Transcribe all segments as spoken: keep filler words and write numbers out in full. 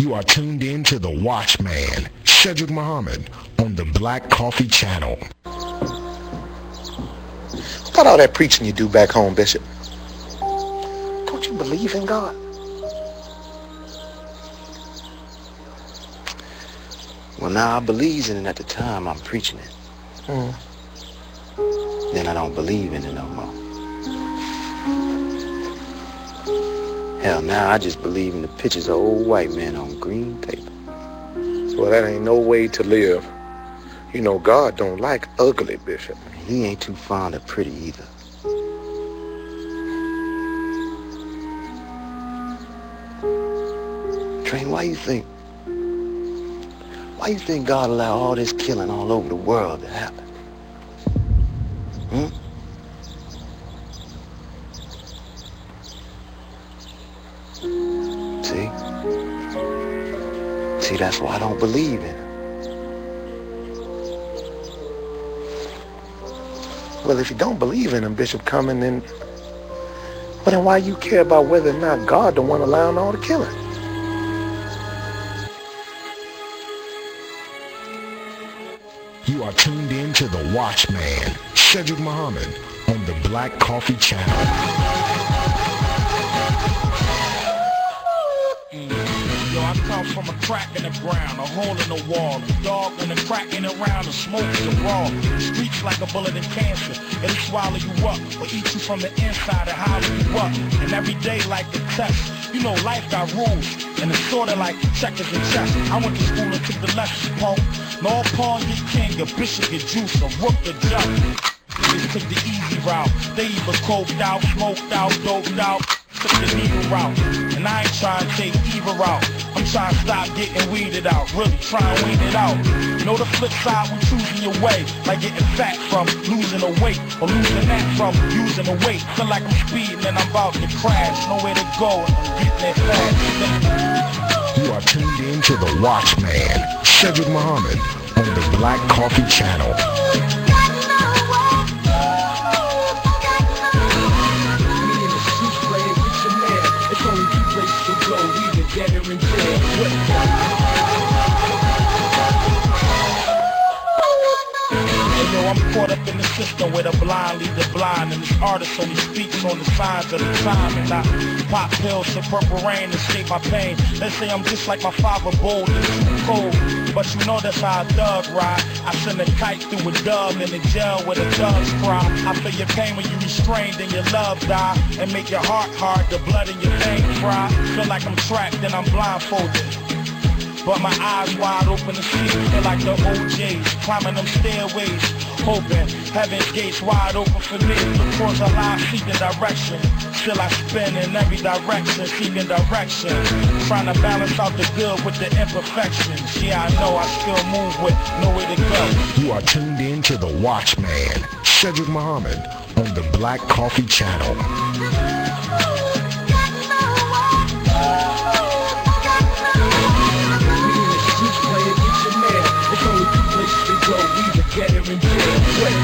You are tuned in to The Watchman, Shedrick Muhammad, on the Black Coffee Channel. What about all that preaching you do back home, Bishop? Don't you believe in God? Well, now I believed in it at the time I'm preaching it. Mm. Then I don't believe in it no more. Hell, now I just believe in the pictures of old white men on green paper. Well, that ain't no way to live. You know, God don't like ugly, Bishop. He ain't too fond of pretty either. Train, why you think, why you think God allowed all this killing all over the world to happen? Hmm? See? See, that's why I don't believe in it. Well, if you don't believe in him, Bishop, coming then, well, then why you care about whether or not God the one allowing all the killing? You are tuned in to The Watchman, Shedrick Muhammad, on the Black Coffee Channel. Yo, I come from a crack in the ground, a hole in the wall, a dog when the cracking around, the smoke is a raw. Streets like a bullet in cancer, it'll swallow you up, or eat you from the inside and hollow you up. And every day like a test, you know life got rules, and it's sorta like checkers and chess. I went to school and took the lessons, punk. No pawn get king, a bishop get juice, a rook get jump. Niggas took the easy route, they either coked out, smoked out, doped out, took the needle route. And I ain't trying to take either route. I'm trying to stop getting weeded out, really try and weed it out. You know the flip side when choosing your way, like getting fat from losing the weight, or losing that from using the weight. Feel like I'm speeding and I'm about to crash, nowhere to go, and I'm getting there fast. You are tuned in to The Watchman, Shedrick Muhammad, on the Black Coffee Channel. I'm caught up in the system where the blind lead the blind, and this artist only speaks on the signs of the time. And I pop pills to purple rain to escape my pain. They say I'm just like my father, bold and too cold, but you know that's how a thug ride. I send a kite through a dub in the jail where the thugs cry. I feel your pain when you restrained and your love die, and make your heart hard, the blood in your veins fry. Feel like I'm trapped and I'm blindfolded, but my eyes wide open to see. Feel like the O Js climbing them stairways, hoping heaven's gates wide open for me. Look towards a line seeking direction. Still I spin in every direction, seeking direction, trying to balance out the good with the imperfections. Yeah, I know I still move with nowhere to go. You are tuned in to The Watchman, Shedrick Muhammad, on the Black Coffee Channel. Get it in jail.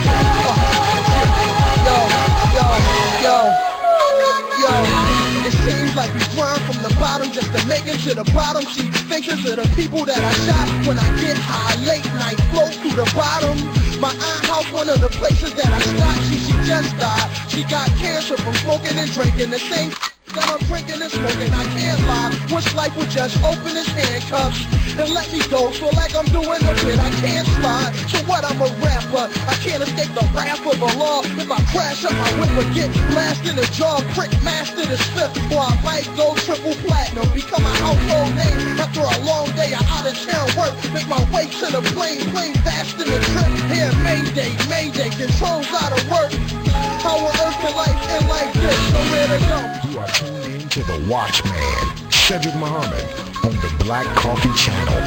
Yo, yo, yo, yo. It seems like we grind from the bottom just to make it to the bottom. She thinks of the people that I shot when I get high. Late night flow to the bottom. My aunt house, one of the places that I stopped. She, she just died. She got cancer from smoking and drinking the same that I'm drinking and smoking. I can't lie. Wish life would just open his handcuffs and let me go. So like I'm doing a bit, I can't slide. So what, I'm a rapper, I can't escape the wrath of the law. If I crash up, my whip would get blasted in the jaw. Prick master the slip, or I might go triple platinum. Become a household name after a long day of out of town work. Make my way to the plane, plane fast in the trip. Here, Mayday, Mayday, controls out of work. How on earth can life end like this? Nowhere to go. You are tuned in to The Watchman, Shedrick Muhammad, on the Black Coffee Channel.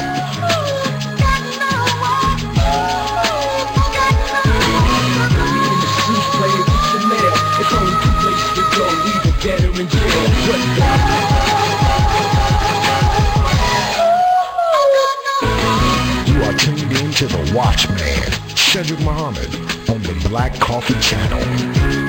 It's only two places to go, either dead or in jail. You are tuned in to The Watchman, Shedrick Muhammad, on the Black Coffee Channel.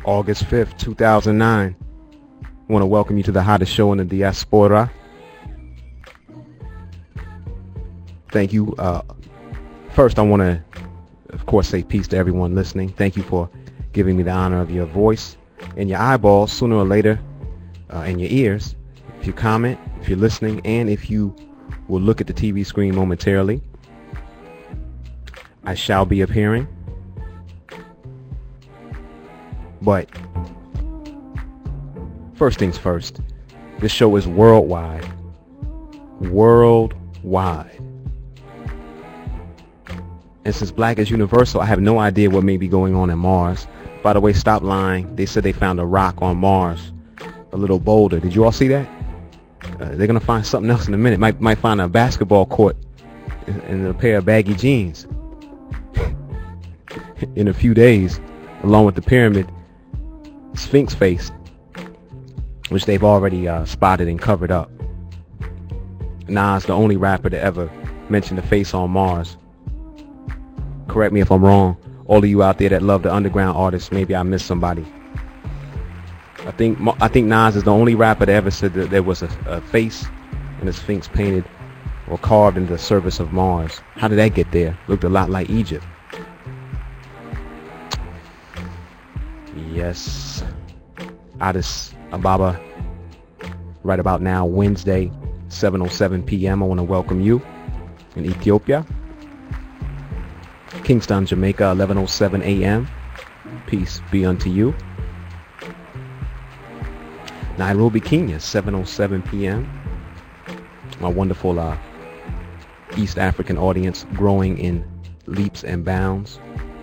August fifth, two thousand nine. I want to welcome you to the hottest show in the diaspora. Thank you. Uh, first, I want to, of course, say peace to everyone listening. Thank you for giving me the honor of your voice and your eyeballs sooner or later, uh, and your ears. If you comment, if you're listening, and if you will look at the T V screen momentarily, I shall be appearing. But first things first, this show is worldwide. Worldwide. And since black is universal, I have no idea what may be going on in Mars. By the way, stop lying. They said they found a rock on Mars, a little boulder. Did you all see that? Uh, they're going to find something else in a minute. Might, might find a basketball court and a pair of baggy jeans in a few days, along with the pyramid Sphinx face, which they've already uh, spotted and covered up. Nas, the only rapper to ever mention the face on Mars. Correct me if I'm wrong. All of you out there that love the underground artists, maybe I missed somebody. I think I think Nas is the only rapper that ever said that there was a, a face and a Sphinx painted or carved into the surface of Mars. How did that get there? Looked a lot like Egypt. Yes. Addis Ababa, right about now, Wednesday, seven oh seven p.m. I want to welcome you in Ethiopia. Kingston, Jamaica, eleven oh seven a.m. Peace be unto you. Nairobi, Kenya, seven oh seven p.m. My wonderful uh, East African audience growing in leaps and bounds.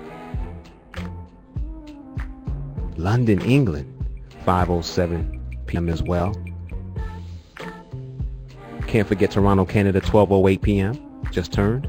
London, England, five oh seven p.m. as well. Can't forget Toronto, Canada, twelve oh eight p.m. Just turned.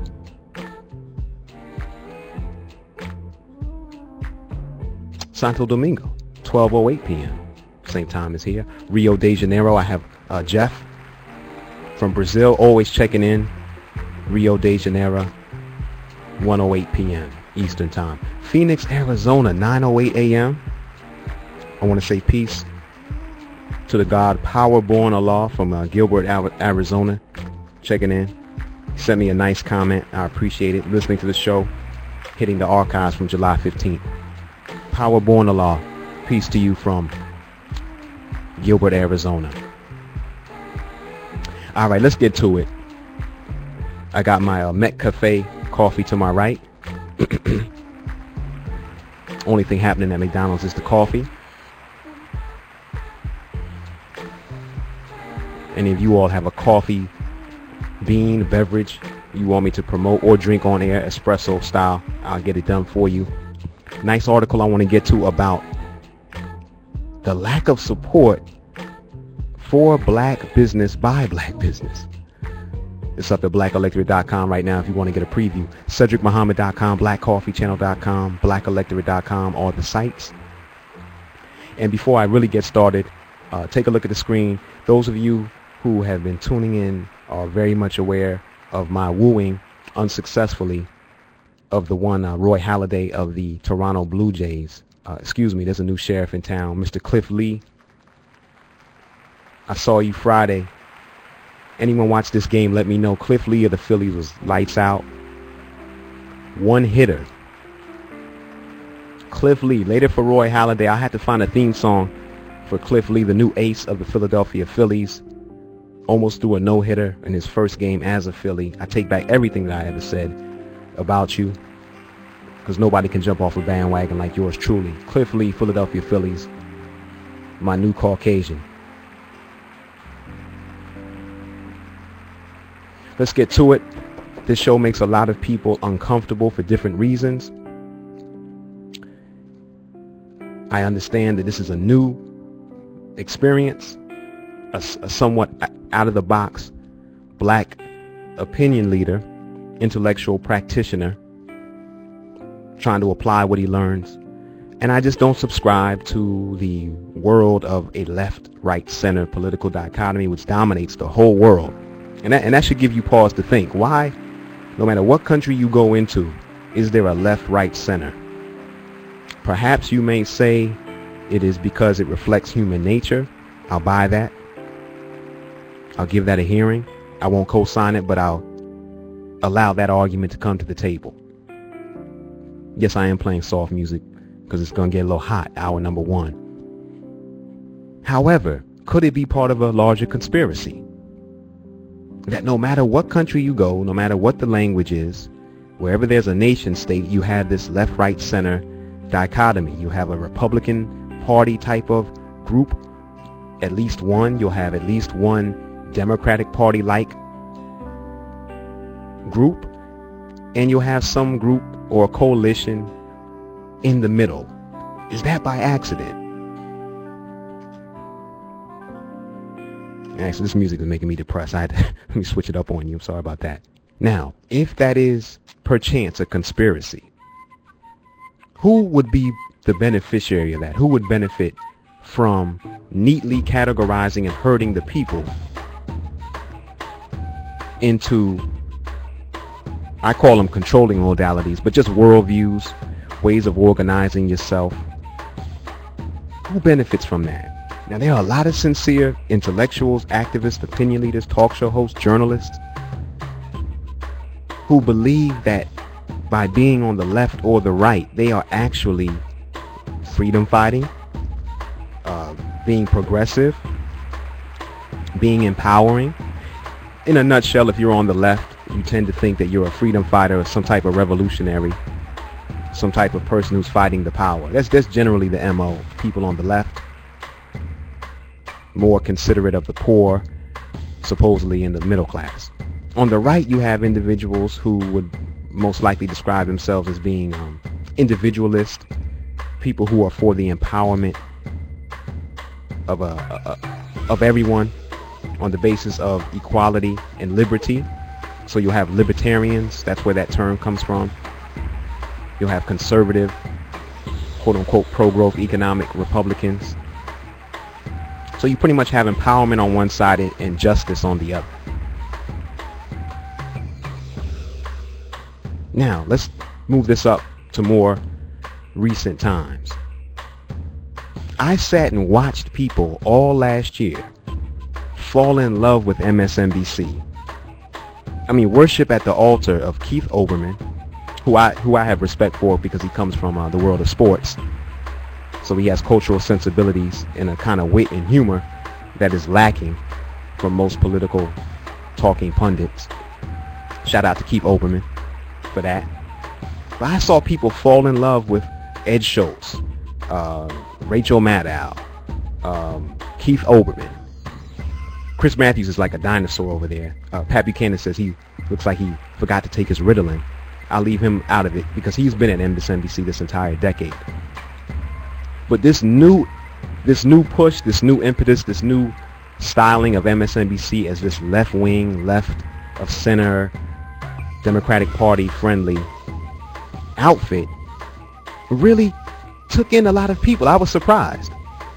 Santo Domingo, twelve oh eight p.m. Same time as here. Rio de Janeiro, I have uh, Jeff from Brazil always checking in. Rio de Janeiro, one oh eight p.m. Eastern time. Phoenix, Arizona, nine oh eight a.m. I want to say peace to the God Powerborn Allah from uh, Gilbert, Arizona, checking in. He sent me a nice comment. I appreciate it. Listening to the show, hitting the archives from July fifteenth. Powerborn Allah, peace to you from Gilbert, Arizona. All right, let's get to it. I got my uh, Met Cafe coffee to my right. Only thing happening at McDonald's is the coffee. Any of you all have a coffee bean beverage you want me to promote or drink on air, espresso style, I'll get it done for you. Nice article I want to get to about the lack of support for black business by black business. It's up at black electorate dot com right now if you want to get a preview. Cedric Muhammad dot com, black coffee channel dot com, black electorate dot com, all the sites. And before I really get started, uh, take a look at the screen. Those of you who have been tuning in are very much aware of my wooing unsuccessfully of the one uh, Roy Halladay of the Toronto Blue Jays. Uh, excuse me, there's a new sheriff in town, Mister Cliff Lee. I saw you Friday. Anyone watch this game, let me know. Cliff Lee of the Phillies was lights out. One hitter. Cliff Lee. Later for Roy Halladay, I had to find a theme song for Cliff Lee, the new ace of the Philadelphia Phillies. Almost threw a no-hitter in his first game as a Philly. I take back everything that I ever said about you, because nobody can jump off a bandwagon like yours truly. Cliff Lee, Philadelphia Phillies, my new Caucasian. Let's get to it. This show makes a lot of people uncomfortable for different reasons. I understand that this is a new experience, a, a somewhat out-of-the-box black opinion leader, intellectual practitioner, trying to apply what he learns. And I just don't subscribe to the world of a left, right, center political dichotomy which dominates the whole world. And that, and that should give you pause to think. Why, no matter what country you go into, is there a left, right, center? Perhaps you may say it is because it reflects human nature, I'll buy that. I'll give that a hearing. I won't co-sign it, but I'll allow that argument to come to the table. Yes, I am playing soft music because it's going to get a little hot, hour number one. However, could it be part of a larger conspiracy? That no matter what country you go, no matter what the language is, wherever there's a nation state, you have this left, right, center dichotomy. You have a Republican Party type of group, at least one. You'll have at least one Democratic Party-like group, and you'll have some group or coalition in the middle. Is that by accident? Actually, this music is making me depressed. I had to, let me switch it up on you. I'm sorry about that. Now, if that is perchance a conspiracy, who would be the beneficiary of that? Who would benefit from neatly categorizing and herding the people into, I call them controlling modalities, but just worldviews, ways of organizing yourself? Who benefits from that? Now, there are a lot of sincere intellectuals, activists, opinion leaders, talk show hosts, journalists who believe that by being on the left or the right, they are actually freedom fighting, uh, being progressive, being empowering. In a nutshell, if you're on the left, you tend to think that you're a freedom fighter or some type of revolutionary, some type of person who's fighting the power. That's, that's generally the M O. People on the left, more considerate of the poor, supposedly in the middle class. On the right, you have individuals who would most likely describe themselves as being um, individualist, people who are for the empowerment of a, a, of everyone on the basis of equality and liberty. So you'll have libertarians, that's where that term comes from. You'll have conservative, quote-unquote, pro-growth economic Republicans. So you pretty much have empowerment on one side and justice on the other. Now, let's move this up to more recent times. I sat and watched people all last year fall in love with M S N B C. I mean, worship at the altar of Keith Olbermann, who I who I have respect for because he comes from uh, the world of sports. So he has cultural sensibilities and a kind of wit and humor that is lacking from most political talking pundits. Shout out to Keith Olbermann for that. But I saw people fall in love with Ed Schultz, uh, Rachel Maddow, um, Keith Olbermann. Chris Matthews is like a dinosaur over there. Uh, Pat Buchanan says he looks like he forgot to take his Ritalin. I'll leave him out of it because he's been at M S N B C this entire decade. But this new, this new push, this new impetus, this new styling of M S N B C as this left-wing, left of center, Democratic Party friendly outfit really took in a lot of people. I was surprised.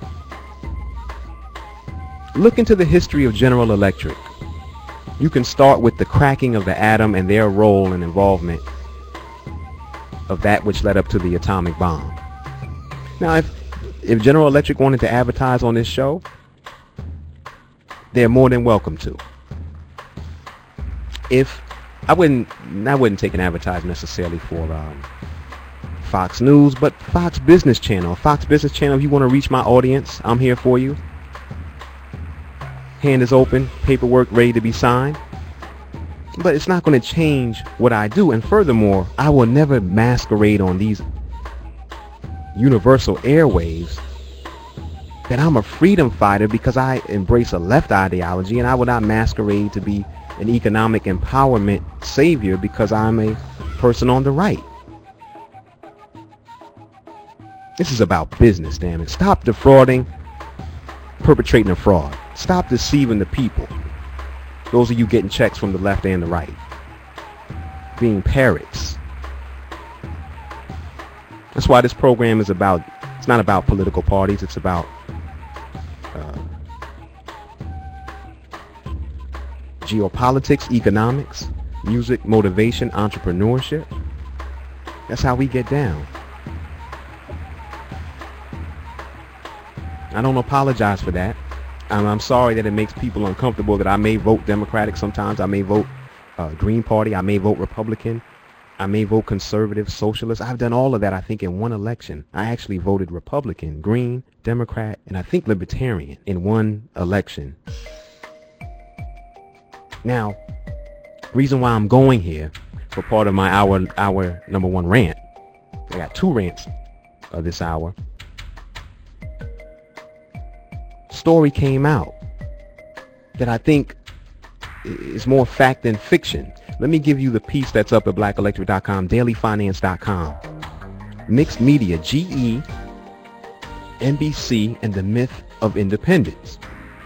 Look into the history of General Electric. You can start with the cracking of the atom and their role and involvement of that which led up to the atomic bomb. Now, if, if General Electric wanted to advertise on this show, they're more than welcome to. If I wouldn't, I wouldn't take an advertisement necessarily for um, Fox News, but Fox Business Channel. Fox Business Channel, if you want to reach my audience, I'm here for you. Hand is open, paperwork ready to be signed. But it's not going to change what I do. And furthermore, I will never masquerade on these universal airwaves that I'm a freedom fighter because I embrace a left ideology, and I will not masquerade to be an economic empowerment savior because I'm a person on the right. This is about business, damn it. Stop defrauding, perpetrating a fraud. Stop deceiving the people. Those of you getting checks from the left and the right. Being parrots. That's why this program is about, it's not about political parties, it's about uh, geopolitics, economics, music, motivation, entrepreneurship. That's how we get down. I don't apologize for that. I'm, I'm sorry that it makes people uncomfortable that I may vote Democratic sometimes. I may vote uh, Green Party. I may vote Republican. I may vote conservative, socialist. I've done all of that, I think, in one election. I actually voted Republican, Green, Democrat, and I think Libertarian in one election. Now, reason why I'm going here for part of my hour, hour number one rant. I got two rants of this hour. Story came out that I think is more fact than fiction. Let me give you the piece that's up at black electric dot com, daily finance dot com. Mixed media, G E, N B C, and the myth of independence.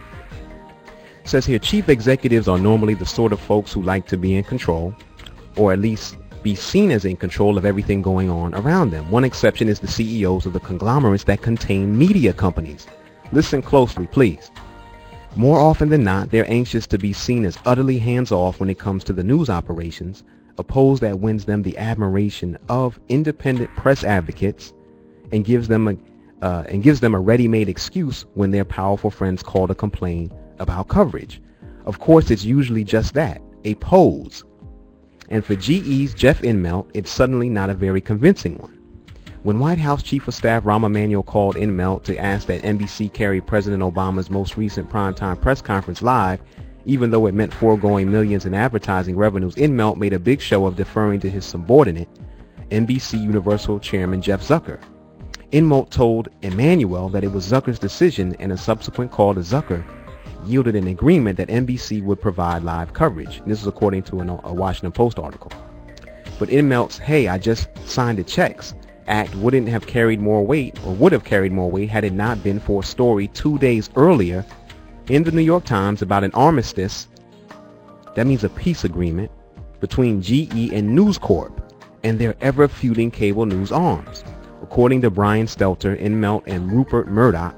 It says here, chief executives are normally the sort of folks who like to be in control, or at least be seen as in control of everything going on around them. One exception is the C E Os of the conglomerates that contain media companies. Listen closely, please. More often than not, they're anxious to be seen as utterly hands-off when it comes to the news operations, a pose that wins them the admiration of independent press advocates and gives them a uh, and gives them a ready-made excuse when their powerful friends call to complain about coverage. Of course, it's usually just that, a pose. And for G E's Jeff Immelt, it's suddenly not a very convincing one. When White House Chief of Staff Rahm Emanuel called Immelt to ask that N B C carry President Obama's most recent primetime press conference live, even though it meant foregoing millions in advertising revenues, Immelt made a big show of deferring to his subordinate, N B C Universal Chairman Jeff Zucker. Immelt told Emanuel that it was Zucker's decision, and a subsequent call to Zucker yielded an agreement that N B C would provide live coverage. This is according to an, a Washington Post article. But Immelt's, hey, I just signed the checks, act wouldn't have carried more weight, or would have carried more weight, had it not been for a story two days earlier in the New York Times about an armistice, that means a peace agreement, between G E and News Corp and their ever-feuding cable news arms. According to Brian Stelter, Immelt and Rupert Murdoch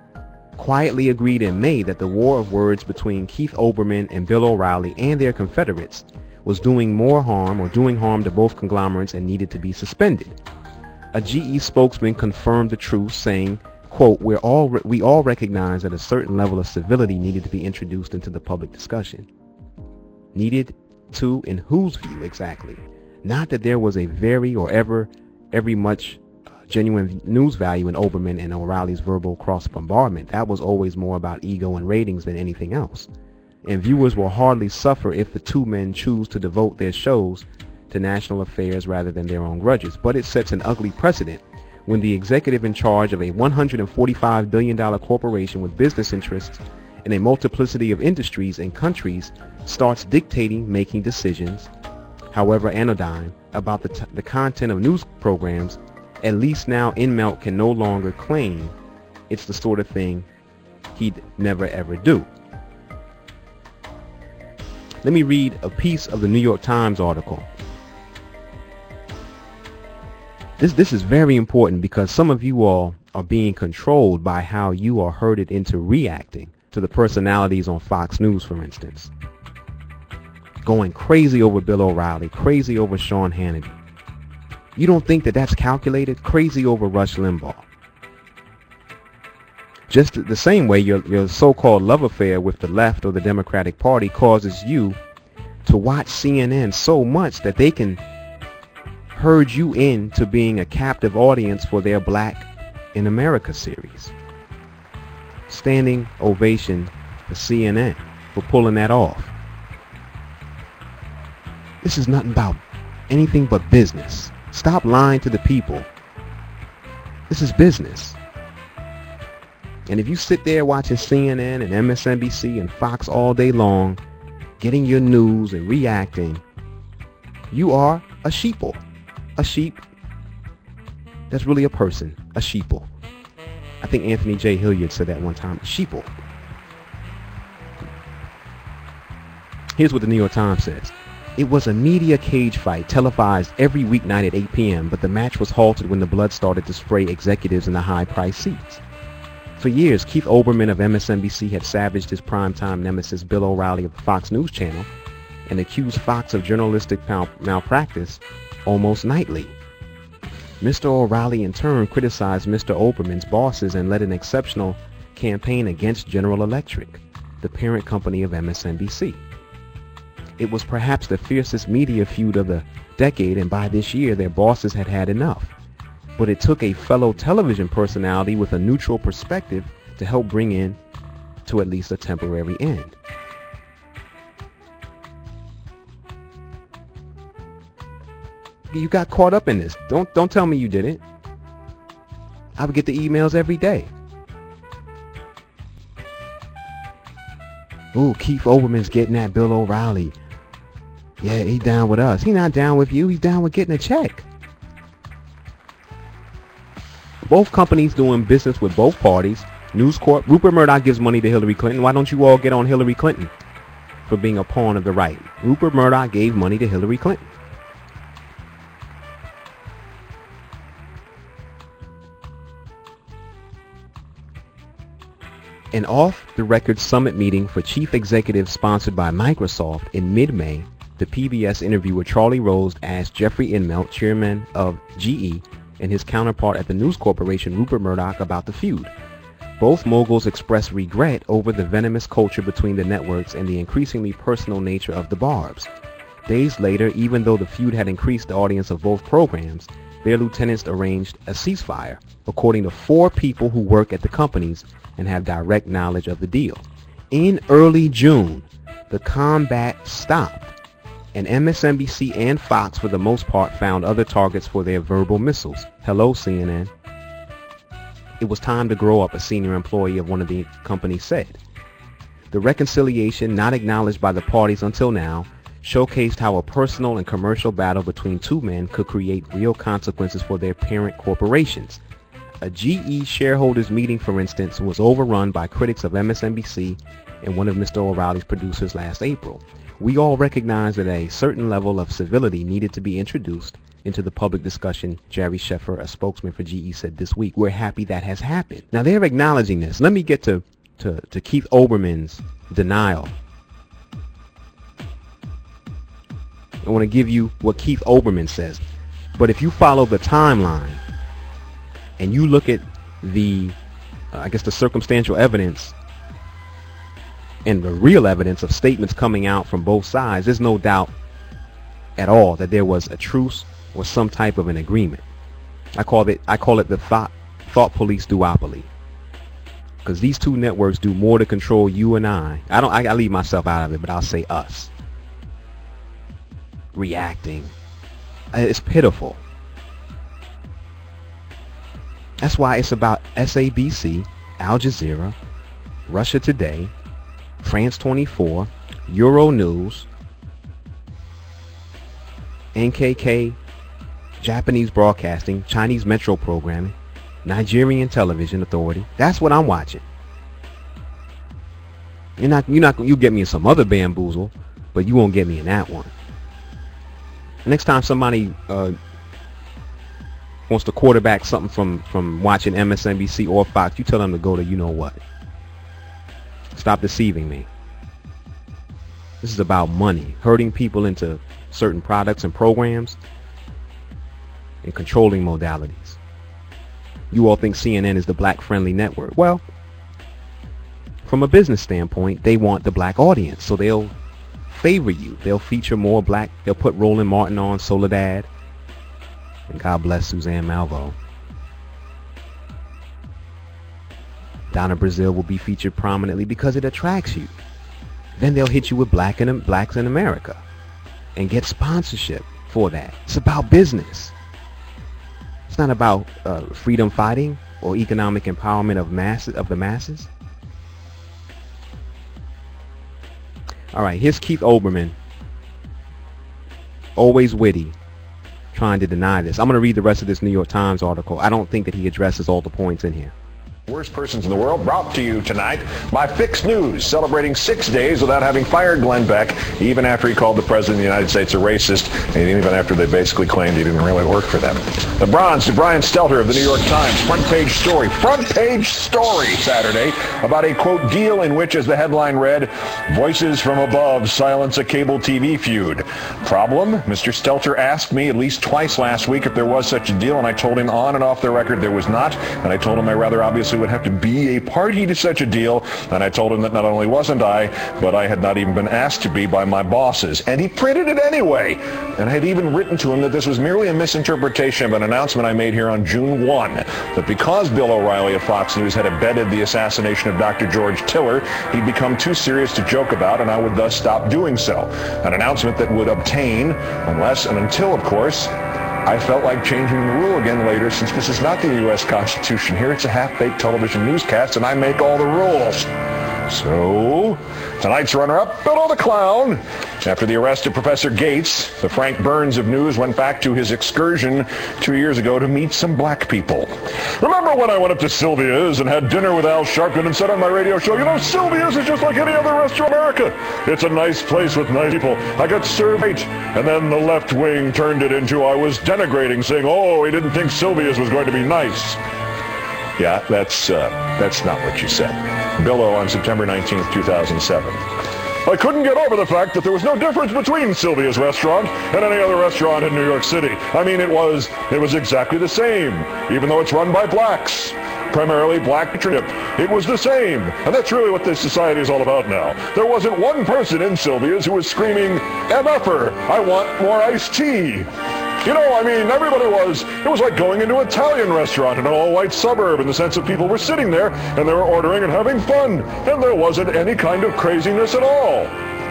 quietly agreed in May that the war of words between Keith Olbermann and Bill O'Reilly and their Confederates was doing more harm or doing harm to both conglomerates and needed to be suspended. A G E spokesman confirmed the truth, saying, quote, We're all re- we all recognize that a certain level of civility needed to be introduced into the public discussion. Needed to, in whose view exactly? Not that there was a very or ever, every much uh, genuine news value in Olbermann and O'Reilly's verbal cross-bombardment. That was always more about ego and ratings than anything else. And viewers will hardly suffer if the two men choose to devote their shows to national affairs rather than their own grudges. But it sets an ugly precedent when the executive in charge of a one hundred forty-five billion dollars corporation with business interests in a multiplicity of industries and countries starts dictating, making decisions, however anodyne, about the, t- the content of news programs. At least now Immelt can no longer claim it's the sort of thing he'd never ever do. Let me read a piece of the New York Times article. This this is very important because some of you all are being controlled by how you are herded into reacting to the personalities on Fox News, for instance. Going crazy over Bill O'Reilly, crazy over Sean Hannity. You don't think that that's calculated? Crazy over Rush Limbaugh. Just the same way your, your so-called love affair with the left or the Democratic Party causes you to watch C N N so much that they can herd you into being a captive audience for their Black in America series. Standing ovation for C N N for pulling that off. This is nothing about anything but business. Stop lying to the people. This is business. And if you sit there watching C N N and M S N B C and Fox all day long, getting your news and reacting, you are a sheeple. A sheep that's really a person, a sheeple. I think Anthony J. Hilliard said that one time, sheeple. Here's what the New York Times says. It was a media cage fight televised every weeknight at eight p.m., but the match was halted when the blood started to spray executives in the high-priced seats. For years, Keith Olbermann of M S N B C had savaged his primetime nemesis Bill O'Reilly of the Fox News Channel and accused Fox of journalistic mal- malpractice almost nightly. Mister O'Reilly in turn criticized Mister Olbermann's bosses and led an exceptional campaign against General Electric, the parent company of M S N B C. It was perhaps the fiercest media feud of the decade, and by this year their bosses had had enough. But it took a fellow television personality with a neutral perspective to help bring in to at least a temporary end. You got caught up in this. Don't don't tell me you didn't. I would get the emails every day. Ooh, Keith Olbermann's getting at Bill O'Reilly. Yeah, he down with us. He not down with you. He's down with getting a check. Both companies doing business with both parties. News Corp. Rupert Murdoch gives money to Hillary Clinton. Why don't you all get on Hillary Clinton for being a pawn of the right? Rupert Murdoch gave money to Hillary Clinton. An off-the-record summit meeting for chief executives sponsored by Microsoft in mid-May, the P B S interviewer Charlie Rose asked Jeffrey Immelt, chairman of G E, and his counterpart at the News Corporation, Rupert Murdoch, about the feud. Both moguls expressed regret over the venomous culture between the networks and the increasingly personal nature of the barbs. Days later, even though the feud had increased the audience of both programs, their lieutenants arranged a ceasefire, according to four people who work at the companies and have direct knowledge of the deal. In early June, the combat stopped, and M S N B C and Fox, for the most part, found other targets for their verbal missiles. Hello, C N N. It was time to grow up, a senior employee of one of the companies said. The reconciliation, not acknowledged by the parties until now, showcased how a personal and commercial battle between two men could create real consequences for their parent corporations. A G E shareholders meeting, for instance, was overrun by critics of M S N B C and one of Mister O'Reilly's producers last April. We all recognize that a certain level of civility needed to be introduced into the public discussion, Jerry Sheffer, a spokesman for G E, said this week. We're happy that has happened. Now, they're acknowledging this. Let me get to, to, to Keith Olbermann's denial. I want to give you what Keith Olbermann says. But if you follow the timeline and you look at the, uh, I guess, the circumstantial evidence and the real evidence of statements coming out from both sides, there's no doubt at all that there was a truce or some type of an agreement. I call it I call it the thought thought police duopoly, because these two networks do more to control you and I. I don't. I, I leave myself out of it, but I'll say us reacting. It's pitiful. That's why it's about S A B C, Al Jazeera, Russia Today, France twenty-four, Euronews, N K K, Japanese Broadcasting, Chinese Metro Programming, Nigerian Television Authority. That's what I'm watching. You're not, you're not, you get me in some other bamboozle, but you won't get me in that one. Next time somebody uh, wants to quarterback something from from watching M S N B C or Fox, you tell them to go to you know what. Stop deceiving me. This is about money, herding people into certain products and programs, and controlling modalities. You all think C N N is the black-friendly network. Well, from a business standpoint, they want the black audience, so they'll favor you. They'll feature more black. They'll put Roland Martin on, Soledad, and God bless Suzanne Malveaux. Donna Brazile will be featured prominently because it attracts you. Then they'll hit you with black and blacks in America and get sponsorship for that. It's about business. It's not about uh, freedom fighting or economic empowerment of masses of the masses. All right, here's Keith Olbermann, always witty, trying to deny this. I'm going to read the rest of this New York Times article. I don't think that he addresses all the points in here. Worst persons in the world, brought to you tonight by Fix News, celebrating six days without having fired Glenn Beck, even after he called the President of the United States a racist, and even after they basically claimed he didn't really work for them. The bronze to Brian Stelter of the New York Times, front page story, front page story Saturday about a, quote, deal in which, as the headline read, voices from above silence a cable T V feud. Problem? Mister Stelter asked me at least twice last week if there was such a deal, and I told him on and off the record there was not, and I told him I rather obviously actually would have to be a party to such a deal, and I told him that not only wasn't I, but I had not even been asked to be by my bosses. And he printed it anyway. And I had even written to him that this was merely a misinterpretation of an announcement I made here on June first, that because Bill O'Reilly of Fox News had abetted the assassination of Doctor George Tiller, he'd become too serious to joke about, and I would thus stop doing so. An announcement that would obtain, unless and until, of course, I felt like changing the rule again later, since this is not the U S Constitution. Here it's a half-baked television newscast, and I make all the rules. So, tonight's runner-up, Bill the Clown. After the arrest of Professor Gates, the Frank Burns of news went back to his excursion two years ago to meet some black people. Remember when I went up to Sylvia's and had dinner with Al Sharpton and said on my radio show, you know, Sylvia's is just like any other restaurant in America. It's a nice place with nice people. I got served right, and then the left wing turned it into I was denigrating, saying, oh, he didn't think Sylvia's was going to be nice. Yeah, that's, uh, that's not what you said. Billo on September nineteenth, two thousand seven. I couldn't get over the fact that there was no difference between Sylvia's restaurant and any other restaurant in New York City. I mean, it was it was exactly the same, even though it's run by blacks, primarily black patronage. It was the same, and that's really what this society is all about now. There wasn't one person in Sylvia's who was screaming, M F-er, I want more iced tea. You know, I mean, everybody was, it was like going into an Italian restaurant in an all-white suburb in the sense that people were sitting there and they were ordering and having fun, and there wasn't any kind of craziness at all.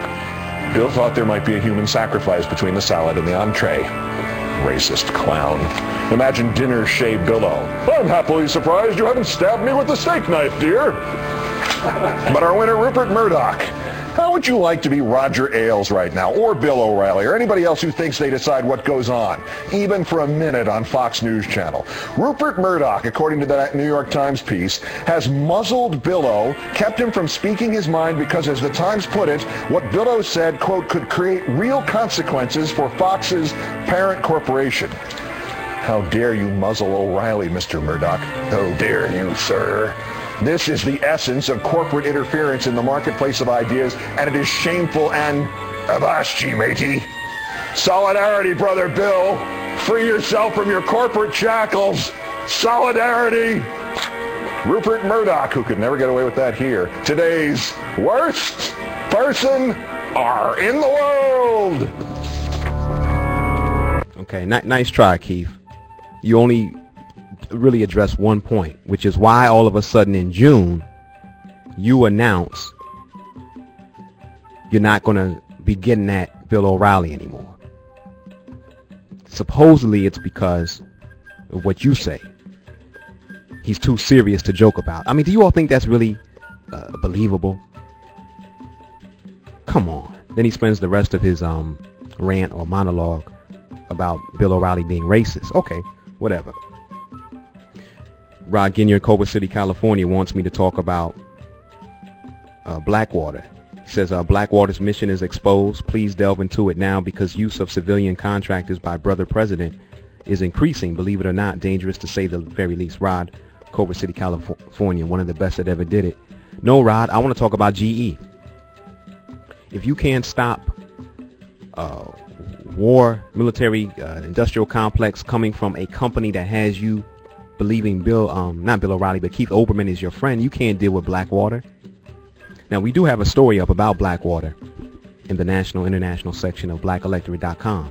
Bill thought there might be a human sacrifice between the salad and the entree. Racist clown. Imagine dinner Shea Billo. I'm happily surprised you haven't stabbed me with the steak knife, dear. But our winner, Rupert Murdoch. How would you like to be Roger Ailes right now, or Bill O'Reilly, or anybody else who thinks they decide what goes on, even for a minute on Fox News Channel? Rupert Murdoch, according to that New York Times piece, has muzzled Billo, kept him from speaking his mind because, as the Times put it, what Billo said, quote, could create real consequences for Fox's parent corporation. How dare you muzzle O'Reilly, Mister Murdoch? How dare you, sir? This is the essence of corporate interference in the marketplace of ideas, and it is shameful and avasci, matey. Solidarity, Brother Bill. Free yourself from your corporate shackles. Solidarity. Rupert Murdoch, who could never get away with that here. Today's worst person are in the world. Okay, n- nice try, Keith. You only really address one point, which is why all of a sudden in June you announce you're not going to be getting at Bill O'Reilly anymore. Supposedly it's because of what you say. He's too serious to joke about. I mean, do you all think that's really uh, believable? Come on. Then he spends the rest of his um rant or monologue about Bill O'Reilly being racist. Okay, whatever. Rod Ginyard, Culver City, California, wants me to talk about uh, Blackwater. He says uh, Blackwater's mission is exposed. Please delve into it now, because use of civilian contractors by Brother President is increasing. Believe it or not, dangerous to say the very least. Rod, Culver City, California, one of the best that ever did it. No, Rod, I want to talk about G E. If you can't stop uh, war, military, uh, industrial complex coming from a company that has you believing Bill, um, not Bill O'Reilly, but Keith Olbermann is your friend, you can't deal with Blackwater. Now, we do have a story up about Blackwater in the national international section of black electorate dot com.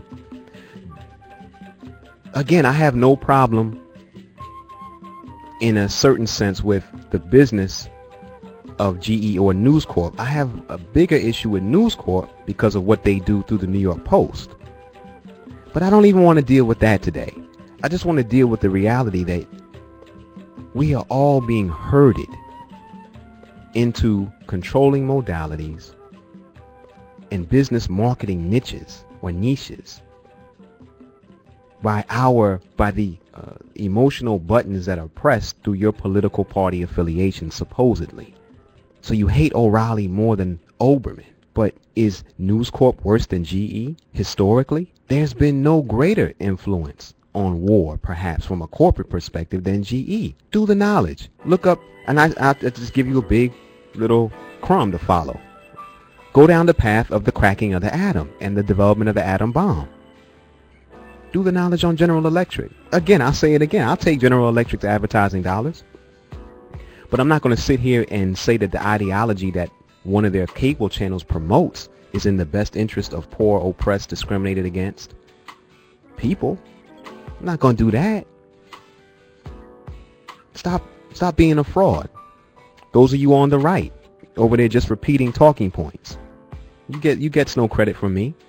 Again, I have no problem in a certain sense with the business of G E or News Corp. I have a bigger issue with News Corp because of what they do through the New York Post. But I don't even want to deal with that today. I just want to deal with the reality that we are all being herded into controlling modalities and business marketing niches or niches by our by the uh, emotional buttons that are pressed through your political party affiliation, supposedly. So you hate O'Reilly more than Olbermann. But is News Corp worse than G E historically? There's been no greater influence on war, perhaps from a corporate perspective, than G E. Do the knowledge. Look up, and I, I'll just give you a big little crumb to follow. Go down the path of the cracking of the atom and the development of the atom bomb. Do the knowledge on General Electric. Again, I'll say it again. I'll take General Electric's advertising dollars. But I'm not going to sit here and say that the ideology that one of their cable channels promotes is in the best interest of poor, oppressed, discriminated against people. I'm not going to do that. Stop, stop being a fraud. Those of you on the right over there just repeating talking points. You get, you gets no credit from me.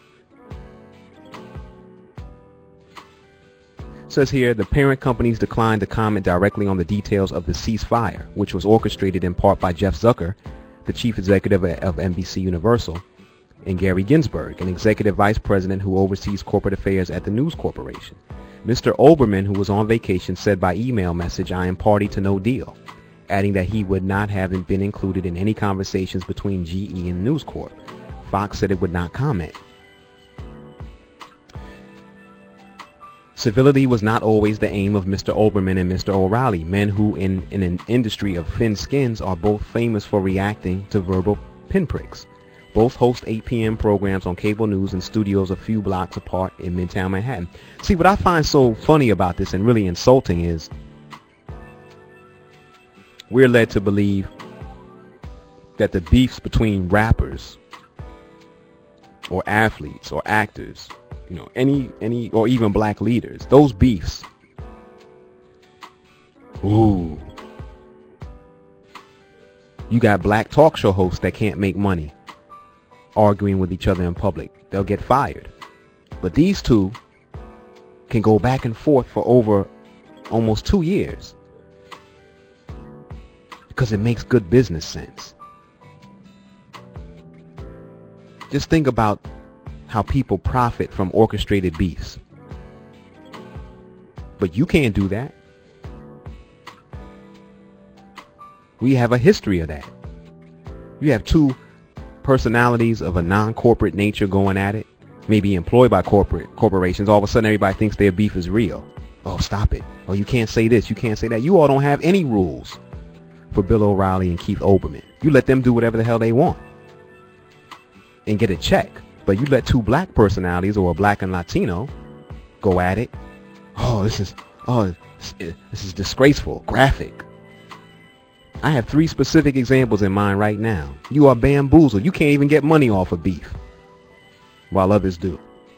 It says here, the parent companies declined to comment directly on the details of the ceasefire, which was orchestrated in part by Jeff Zucker, the chief executive of N B C Universal, and Gary Ginsberg, an executive vice president who oversees corporate affairs at the News Corporation. Mister Olbermann, who was on vacation, said by email message, "I am party to no deal," adding that he would not have been included in any conversations between G E and News Corp. Fox said it would not comment. Civility was not always the aim of Mister Olbermann and Mister O'Reilly, men who in, in an industry of thin skins are both famous for reacting to verbal pinpricks. Both host eight p.m. programs on cable news in studios a few blocks apart in Midtown Manhattan. See, what I find so funny about this and really insulting is we're led to believe that the beefs between rappers or athletes or actors, you know, any, any, or even black leaders, those beefs, ooh, you got black talk show hosts that can't make money arguing with each other in public. They'll get fired. But these two can go back and forth for over almost two years because it makes good business sense. Just think about how people profit from orchestrated beefs. But you can't do that. We have a history of that. You have two personalities of a non-corporate nature going at it, maybe employed by corporate corporations. All of a sudden everybody thinks their beef is real. Oh, stop it. Oh, you can't say this. You can't say that. You all don't have any rules for Bill O'Reilly and Keith Olbermann. You let them do whatever the hell they want and get a check. But you let two black personalities or a black and Latino go at it. Oh, this is, oh, this is disgraceful, graphic. I have three specific examples in mind right now. You are bamboozled. You can't even get money off of beef, while others do.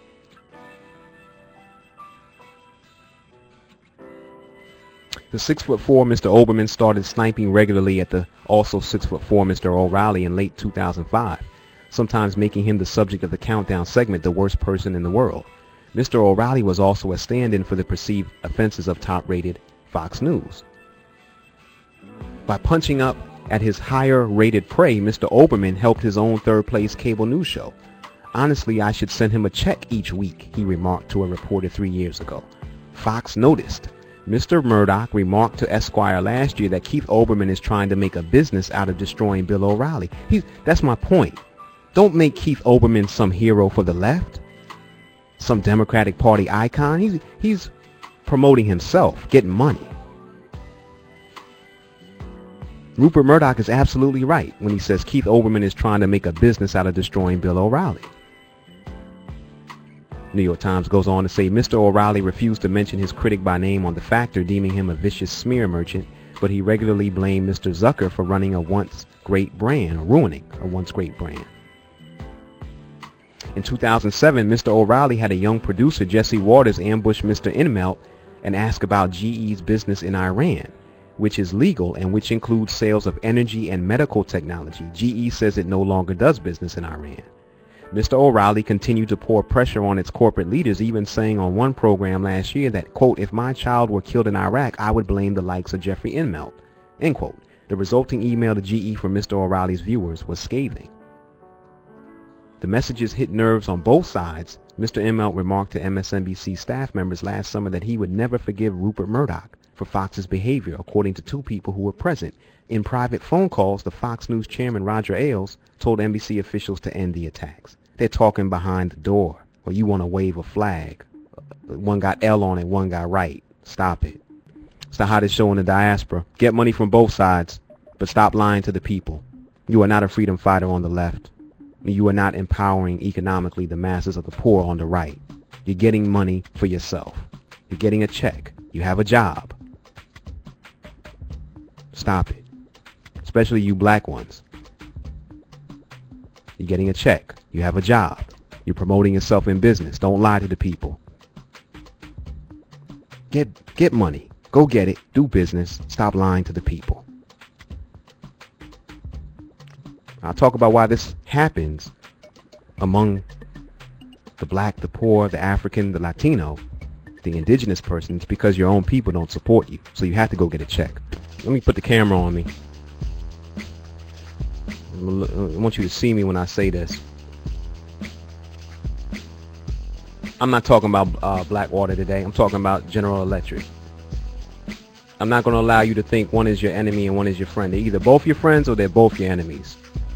The six foot four Mister Olbermann started sniping regularly at the also six foot four Mister O'Reilly in late two thousand five, sometimes making him the subject of the Countdown segment, the worst person in the world. Mister O'Reilly was also a stand-in for the perceived offenses of top-rated Fox News. By punching up at his higher-rated prey, Mister Olbermann helped his own third-place cable news show. Honestly, I should send him a check each week, he remarked to a reporter three years ago. Fox noticed. Mister Murdoch remarked to Esquire last year that Keith Olbermann is trying to make a business out of destroying Bill O'Reilly. He's, that's my point. Don't make Keith Olbermann some hero for the left, some Democratic Party icon. He's, he's promoting himself, getting money. Rupert Murdoch is absolutely right when he says Keith Olbermann is trying to make a business out of destroying Bill O'Reilly. New York Times goes on to say Mister O'Reilly refused to mention his critic by name on The Factor, deeming him a vicious smear merchant, but he regularly blamed Mister Zucker for running a once great brand, or ruining a once great brand. In two thousand seven, Mister O'Reilly had a young producer, Jesse Waters, ambush Mister Immelt and ask about G E's business in Iran, which is legal and which includes sales of energy and medical technology. G E says it no longer does business in Iran. Mister O'Reilly continued to pour pressure on its corporate leaders, even saying on one program last year that, quote, if my child were killed in Iraq, I would blame the likes of Jeffrey Immelt, end quote. The resulting email to G E from Mister O'Reilly's viewers was scathing. The messages hit nerves on both sides. Mister Immelt remarked to M S N B C staff members last summer that he would never forgive Rupert Murdoch for Fox's behavior, according to two people who were present. In private phone calls, the Fox News chairman Roger Ailes told N B C officials to end the attacks. They're talking behind the door, or you want to wave a flag. One got L on it, one got right. Stop it. It's the hottest show in the diaspora. Get money from both sides, but stop lying to the people. You are not a freedom fighter on the left. You are not empowering economically the masses of the poor on the right. You're getting money for yourself. You're getting a check. You have a job. Stop it. especially you black ones. You're getting a check. You have a job. You're promoting yourself in business. Don't lie to the people. Get get money. Go get it. Do business. Stop lying to the people. I'll talk about why this happens among the black, the poor, the African, the Latino, the indigenous persons, because your own people don't support you. So you have to go get a check. Let me put the camera on me. I want you to see me when I say this. I'm not talking about uh, Blackwater today. I'm talking about General Electric. I'm not going to allow you to think one is your enemy and one is your friend. They're either both your friends or they're both your enemies.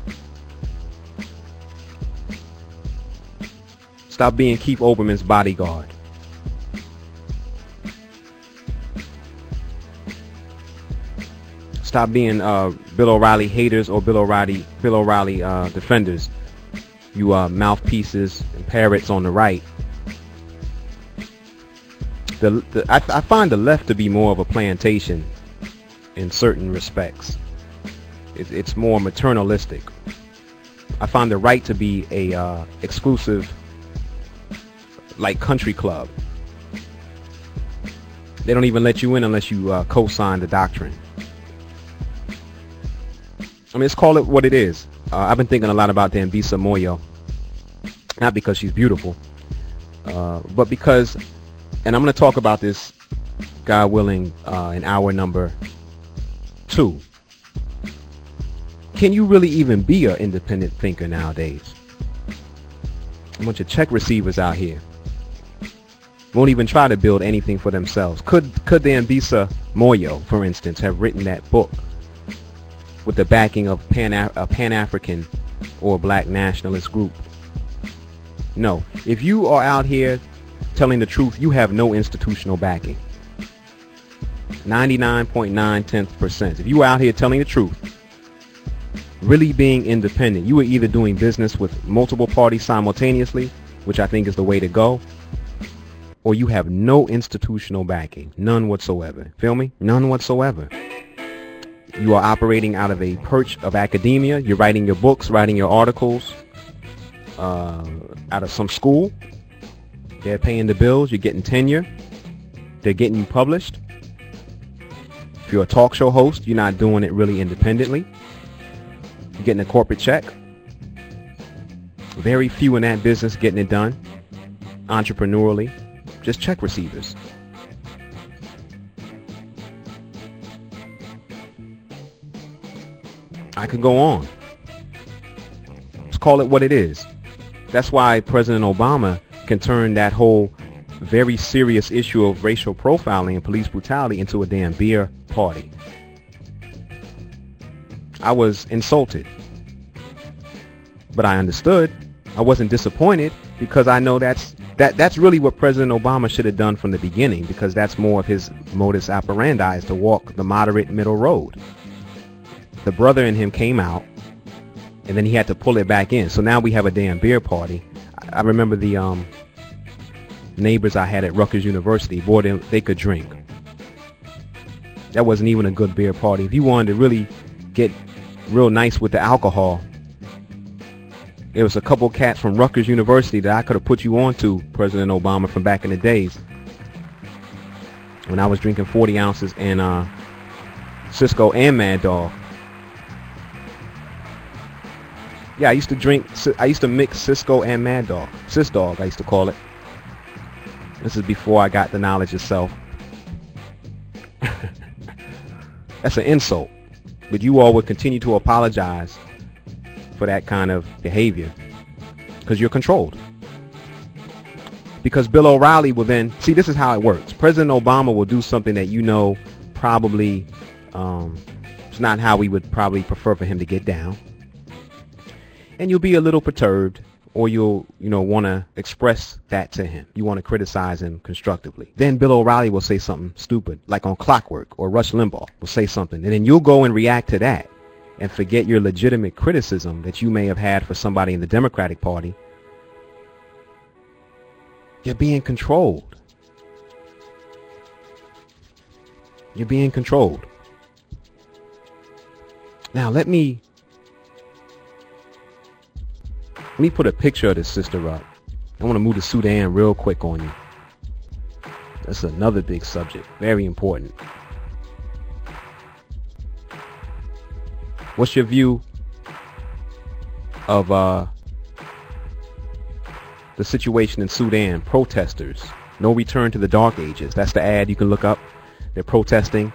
Stop being Keith Olbermann's bodyguard. Stop being uh, Bill O'Reilly haters or Bill O'Reilly Bill O'Reilly uh, defenders. You uh, mouthpieces and parrots on the right. The, the I, I find the left to be more of a plantation in certain respects. It, it's more maternalistic. I find the right to be a uh, exclusive, like, country club. They don't even let you in unless you uh, co-sign the doctrine. I mean, let's call it what it is. Uh, I've been thinking a lot about Dambisa Moyo. Not because she's beautiful, uh, but because, and I'm going to talk about this, God willing, uh, in hour number two. Can you really even be an independent thinker nowadays? A bunch of check receivers out here won't even try to build anything for themselves. Could could Dambisa Moyo, for instance, have written that book with the backing of Pan a Pan-African or black nationalist group? No. If you are out here telling the truth, you have no institutional backing. ninety-nine point nine tenth percent. If you are out here telling the truth, really being independent, you are either doing business with multiple parties simultaneously, which I think is the way to go, or you have no institutional backing. None whatsoever. Feel me? None whatsoever. You are operating out of a perch of academia. You're writing your books, writing your articles uh, out of some school. They're paying the bills. You're getting tenure. They're getting you published. If you're a talk show host, you're not doing it really independently. You're getting a corporate check. Very few in that business getting it done entrepreneurially. Just check receivers. I could go on. Let's call it what it is. That's why President Obama can turn that whole very serious issue of racial profiling and police brutality into a damn beer party. I was insulted, but I understood. I wasn't disappointed because I know that's that that's really what President Obama should have done from the beginning, because that's more of his modus operandi, is to walk the moderate middle road. The brother in him came out, and then he had to pull it back in. So now we have a damn beer party. I, I remember the um, neighbors I had at Rutgers University. Boy, they, they could drink. That wasn't even a good beer party. If you wanted to really get real nice with the alcohol, there was a couple cats from Rutgers University that I could have put you on to, President Obama, from back in the days when I was drinking forty ounces and uh, Cisco and Mad Dog. Yeah, I used to drink, I used to mix Cisco and Mad Dog. Cis Dog, I used to call it. This is before I got the knowledge of self. That's an insult. But you all would continue to apologize for that kind of behavior because you're controlled. Because Bill O'Reilly will then, see, this is how it works. President Obama will do something that you know probably um, it's not how we would probably prefer for him to get down. And you'll be a little perturbed, or you'll, you know, want to express that to him. You want to criticize him constructively. Then Bill O'Reilly will say something stupid, like on Clockwork, or Rush Limbaugh will say something. And then you'll go and react to that and forget your legitimate criticism that you may have had for somebody in the Democratic Party. You're being controlled. You're being controlled. Now let me let me put a picture of this sister up. I want to move to Sudan real quick on you. That's another big subject, very important. What's your view of uh, the situation in Sudan? Protesters, no return to the dark ages. That's the ad you can look up. They're protesting.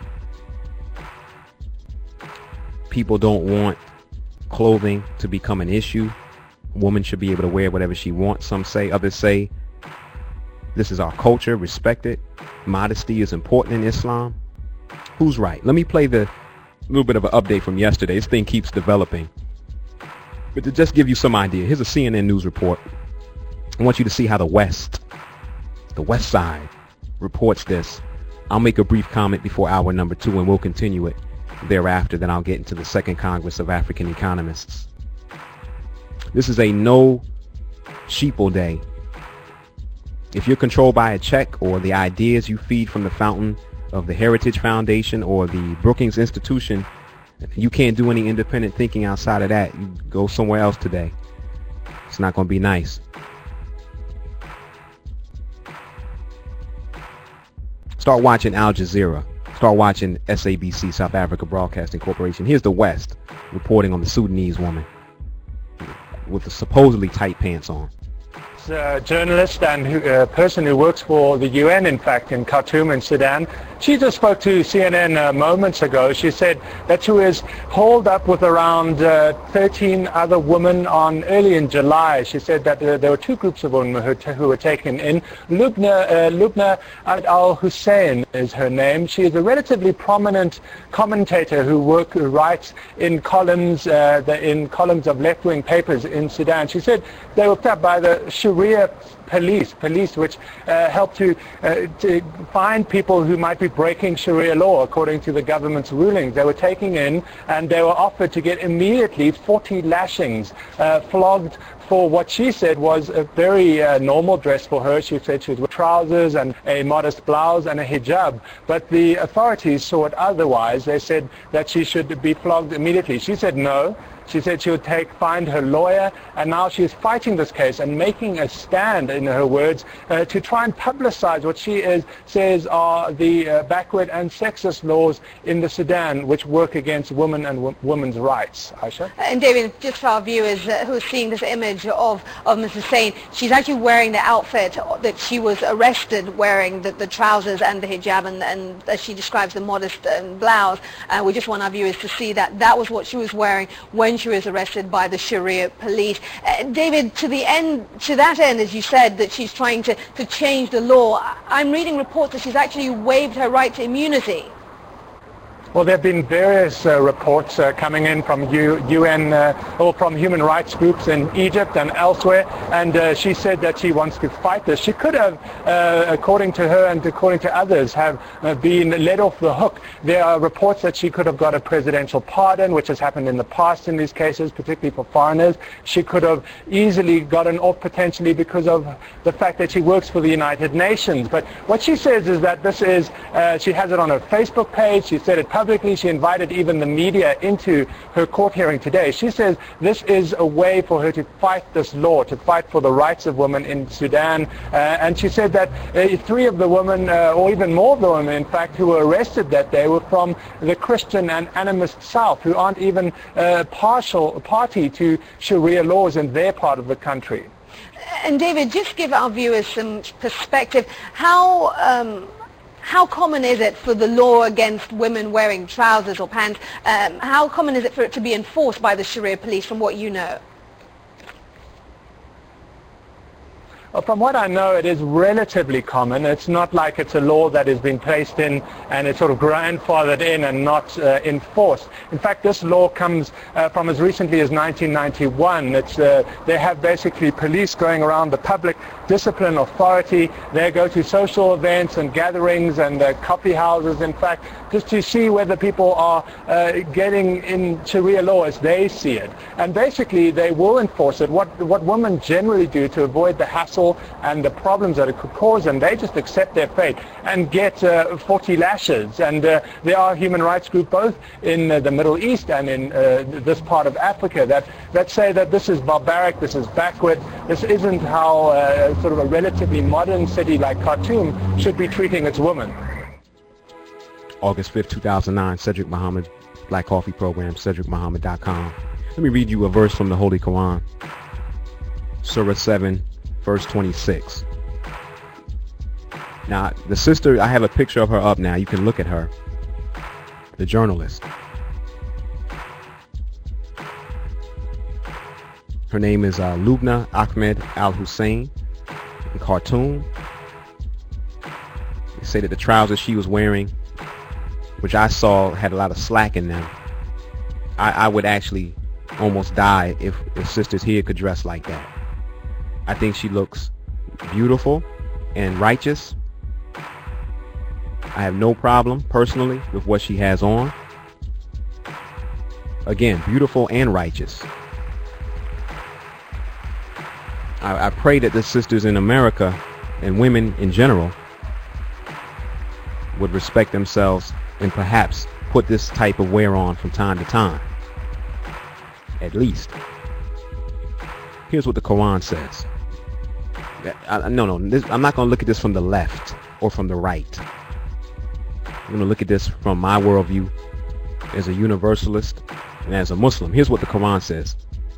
People don't want clothing to become an issue. A woman should be able to wear whatever she wants, some say. Others say this is our culture, respect it. Modesty is important in Islam. Who's right? Let me play the little bit of an update from yesterday. This thing keeps developing. But to just give you some idea, here's a C N N News report. I want you to see how the West, the West Side, reports this. I'll make a brief comment before hour number two, and we'll continue it thereafter. Then I'll get into the Second Congress of African Economists. This is a no sheeple day. If you're controlled by a check or the ideas you feed from the fountain of the Heritage Foundation or the Brookings Institution, you can't do any independent thinking outside of that. You go somewhere else today. It's not going to be nice. Start watching Al Jazeera. Start watching S A B C, South Africa Broadcasting Corporation. Here's the West reporting on the Sudanese woman with the supposedly tight pants on. A journalist and a uh, person who works for the U N, in fact, in Khartoum in Sudan. She just spoke to C N N uh, moments ago. She said that she was hauled up with around uh, thirteen other women on early in July. She said that uh, there were two groups of women who, who were taken in. Lubna, uh, Lubna Al-Hussein is her name. She is a relatively prominent commentator who, work, who writes in columns, uh, the, in columns of left-wing papers in Sudan. She said they were picked up by the Sharia police, police which uh, help to, uh, to find people who might be breaking Sharia law according to the government's rulings. They were taken in and they were offered to get immediately forty lashings, uh, flogged for what she said was a very uh, normal dress for her. She said she was with trousers and a modest blouse and a hijab. But the authorities saw it otherwise. They said that she should be flogged immediately. She said no. She said she would take, find her lawyer, and now she is fighting this case and making a stand, in her words, uh, to try and publicize what she is, says are the uh, backward and sexist laws in the Sudan which work against women and w women's rights. Aisha? And David, just for our viewers uh, who are seeing this image of, of Missus Hussein, she's actually wearing the outfit that she was arrested wearing, the, the trousers and the hijab, and, and as she describes, the modest um, blouse. Uh, we just want our viewers to see that that was what she was wearing when she was arrested by the Sharia police. Uh, David, to the end, to that end, as you said, that she's trying to, to change the law, I'm reading reports that she's actually waived her right to immunity. Well, there have been various uh, reports uh, coming in from U UN uh, or from human rights groups in Egypt and elsewhere, and uh, she said that she wants to fight this. She could have, uh, according to her and according to others, have uh, been let off the hook. There are reports that she could have got a presidential pardon, which has happened in the past in these cases, particularly for foreigners. She could have easily gotten off potentially because of the fact that she works for the United Nations. But what she says is that this is, uh, she has it on her Facebook page. She said it publicly. She invited even the media into her court hearing today. She says this is a way for her to fight this law, to fight for the rights of women in Sudan. Uh, and she said that uh, three of the women, uh, or even more of the women, in fact, who were arrested that day were from the Christian and animist South, who aren't even uh, partial party to Sharia laws in their part of the country. And David, just give our viewers some perspective. How um, How common is it for the law against women wearing trousers or pants, um, how common is it for it to be enforced by the Sharia police, from what you know? Well, from what I know, it is relatively common. It's not like it's a law that has been placed in and it's sort of grandfathered in and not uh, enforced. In fact, this law comes uh, from as recently as nineteen ninety-one. It's, uh, they have basically police going around, the public discipline authority. They go to social events and gatherings and uh, coffee houses, in fact, just to see whether people are uh, getting in Sharia law as they see it. And basically, they will enforce it. What, what women generally do to avoid the hassle apostle and the problems that it could cause, and they just accept their fate and get uh, forty lashes. And uh, there are human rights groups both in uh, the Middle East and in uh, this part of Africa that, that say that this is barbaric, this is backward, this isn't how uh, sort of a relatively modern city like Khartoum should be treating its women. August fifth, two thousand nine, Cedric Muhammad, Black Coffee Program, cedric muhammad dot com. Let me read you a verse from the Holy Quran. Surah seven, verse twenty-six. Now, the sister, I have a picture of her up now. You can look at her. The journalist. Her name is uh, Lubna Ahmed Al-Hussein in Khartoum. They say that the trousers she was wearing, which I saw had a lot of slack in them. I, I would actually almost die if, if sisters here could dress like that. I think she looks beautiful and righteous. I have no problem personally with what she has on. Again, beautiful and righteous. I, I pray that the sisters in America and women in general would respect themselves and perhaps put this type of wear on from time to time. At least. Here's what the Quran says. I, no, no, this, I'm not going to look at this from the left or from the right. I'm going to look at this from my worldview as a universalist and as a Muslim. Here's what the Quran says.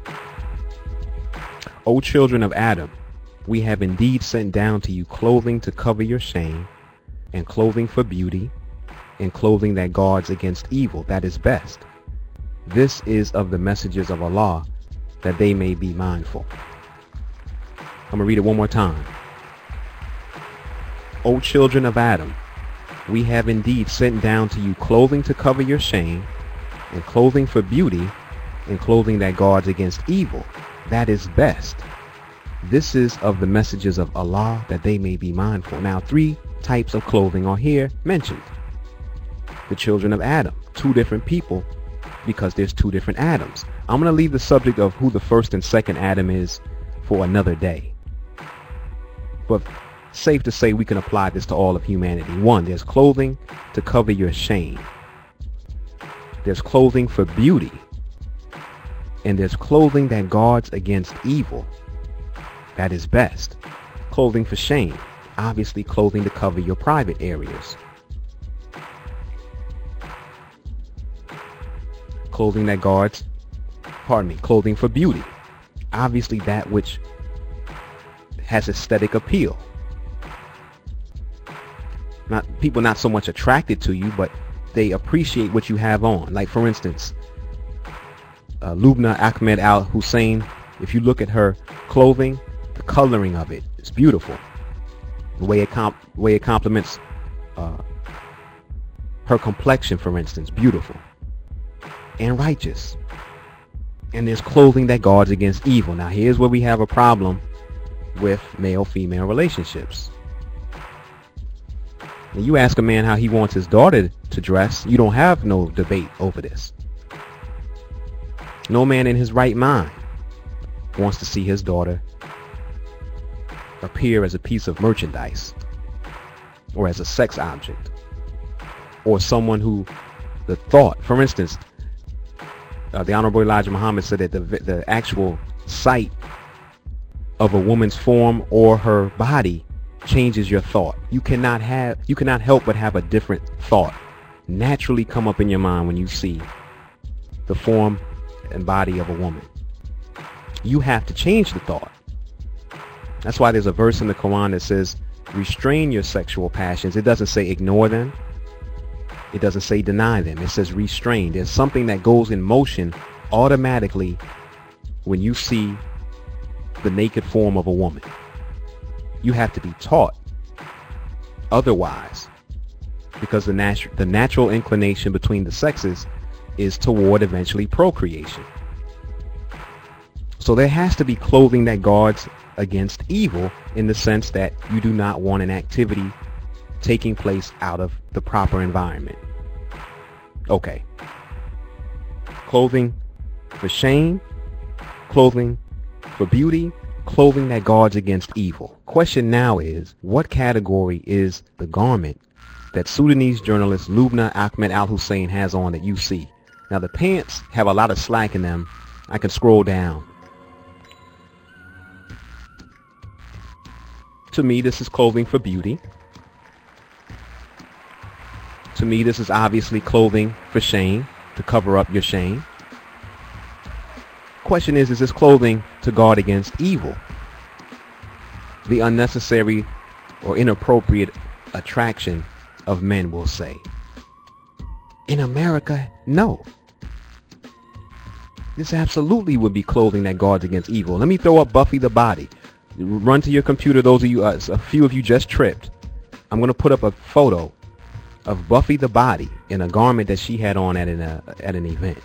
O children of Adam, we have indeed sent down to you clothing to cover your shame, and clothing for beauty, and clothing that guards against evil. That is best. This is of the messages of Allah, that they may be mindful. I'm going to read it one more time. O children of Adam, we have indeed sent down to you clothing to cover your shame, and clothing for beauty, and clothing that guards against evil. That is best. This is of the messages of Allah, that they may be mindful. Now, three types of clothing are here mentioned. The children of Adam, two different people, because there's two different Adams. I'm going to leave the subject of who the first and second Adam is for another day. But safe to say we can apply this to all of humanity. One, there's clothing to cover your shame. There's clothing for beauty. And there's clothing that guards against evil. That is best. Clothing for shame. Obviously clothing to cover your private areas. Clothing that guards, pardon me, clothing for beauty. Obviously that which has aesthetic appeal. Not people not so much attracted to you, but they appreciate what you have on. Like for instance, uh, Lubna Ahmed Al-Hussein, if you look at her clothing, the coloring of it is beautiful. The way it comp way it complements uh, her complexion, for instance, beautiful and righteous. And there's clothing that guards against evil. Now here's where we have a problem with male-female relationships. When you ask a man how he wants his daughter to dress, you don't have no debate over this. No man in his right mind wants to see his daughter appear as a piece of merchandise or as a sex object or someone who the thought, for instance, uh, the Honorable Elijah Muhammad said that the, the actual sight of a woman's form or her body changes your thought. You cannot have, you cannot help but have a different thought naturally come up in your mind when you see the form and body of a woman. You have to change the thought. That's why there's a verse in the Quran that says, restrain your sexual passions. It doesn't say ignore them. It doesn't say deny them. It says restrain. There's something that goes in motion automatically when you see the naked form of a woman. You have to be taught otherwise, because the natural the natural inclination between the sexes is toward eventually procreation. So there has to be clothing that guards against evil, in the sense that you do not want an activity taking place out of the proper environment. Okay. Clothing for shame, clothing for beauty, clothing that guards against evil. Question now is, what category is the garment that Sudanese journalist Lubna Ahmed Al-Hussein has on that you see? Now the pants have a lot of slack in them. I can scroll down. To me, this is clothing for beauty. To me, this is obviously clothing for shame, to cover up your shame. Question is, is this clothing to guard against evil? The unnecessary or inappropriate attraction of men, will say. In America, no. This absolutely would be clothing that guards against evil. Let me throw up Buffy the Body. Run to your computer, those of you, uh, a few of you just tripped. I'm going to put up a photo of Buffy the Body in a garment that she had on at an, uh, at an event.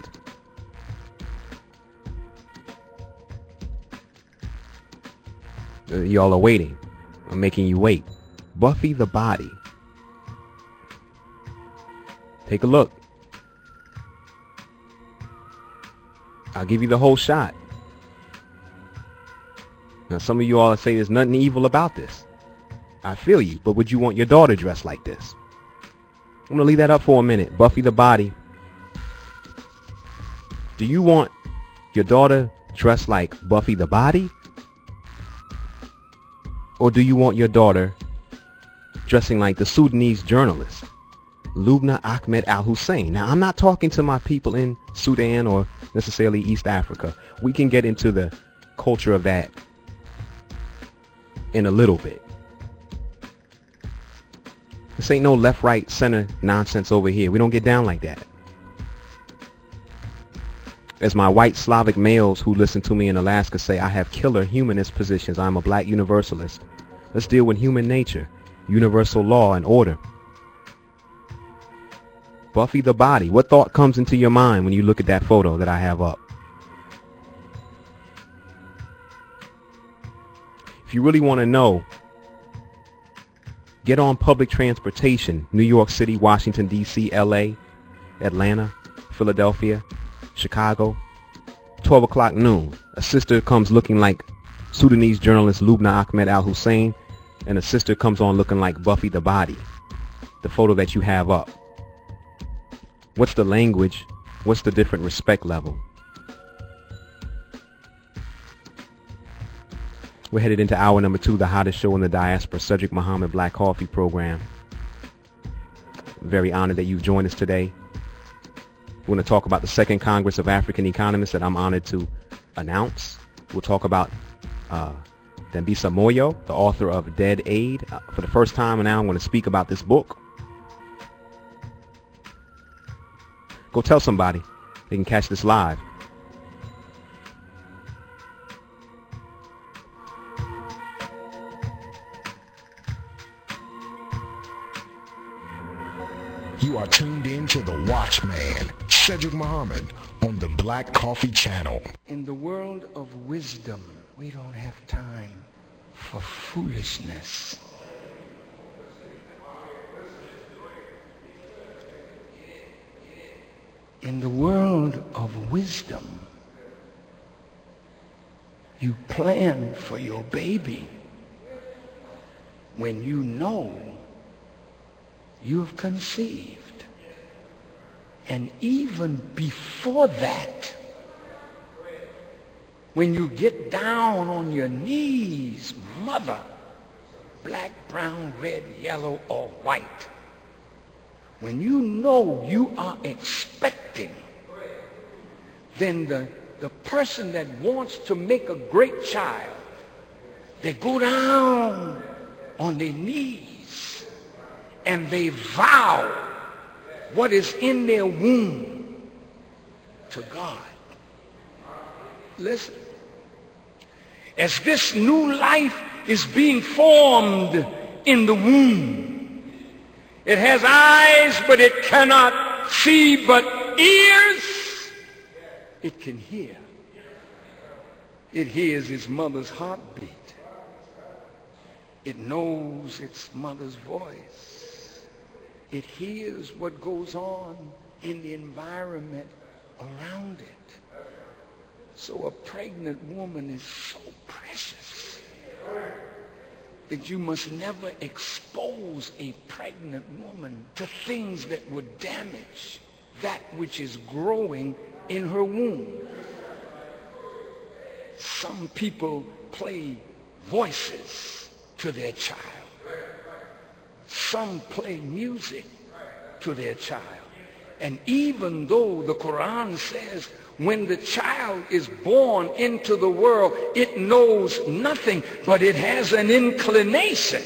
Uh, y'all are waiting. I'm making you wait. Buffy the Body. Take a look. I'll give you the whole shot. Now some of you all say there's nothing evil about this. I feel you, but would you want your daughter dressed like this? I'm going to leave that up for a minute. Buffy the Body. Do you want your daughter dressed like Buffy the Body? Or do you want your daughter dressing like the Sudanese journalist, Lubna Ahmed Al-Hussein? Now, I'm not talking to my people in Sudan or necessarily East Africa. We can get into the culture of that in a little bit. This ain't no left, right, center nonsense over here. We don't get down like that. As my white Slavic males who listen to me in Alaska say, I have killer humanist positions. I'm a black universalist. Let's deal with human nature, universal law and order. Buffy the Body. What thought comes into your mind when you look at that photo that I have up? If you really want to know, get on public transportation. New York City, Washington, D C, L A, Atlanta, Philadelphia, Chicago. twelve o'clock noon. A sister comes looking like Sudanese journalist Lubna Ahmed Al-Hussein, and a sister comes on looking like Buffy the Body. The photo that you have up. What's the language? What's the different respect level? We're headed into hour number two, the hottest show in the diaspora, Cedric Muhammad Black Coffee Program. Very honored that you've joined us today. We're going to talk about the Second Congress of African Economists that I'm honored to announce. We'll talk about uh, Dambisa Moyo, the author of Dead Aid. Uh, for the first time now, I'm going to speak about this book. Go tell somebody. They can catch this live. You are tuned in to The Watchman, Cedric Muhammad, on the Black Coffee Channel. In the world of wisdom, we don't have time for foolishness. In the world of wisdom, you plan for your baby when you know you have conceived. And even before that, when you get down on your knees, mother, black, brown, red, yellow, or white, when you know you are expecting, then the, the person that wants to make a great child, they go down on their knees and they vow what is in their womb to God. Listen, as this new life is being formed in the womb, it has eyes, but it cannot see, but ears, it can hear. It hears its mother's heartbeat. It knows its mother's voice. It hears what goes on in the environment around it. So a pregnant woman is so precious. that you must never expose a pregnant woman to things that would damage that which is growing in her womb. Some people play voices to their child. Some play music to their child. And even though the Quran says when the child is born into the world, it knows nothing, but it has an inclination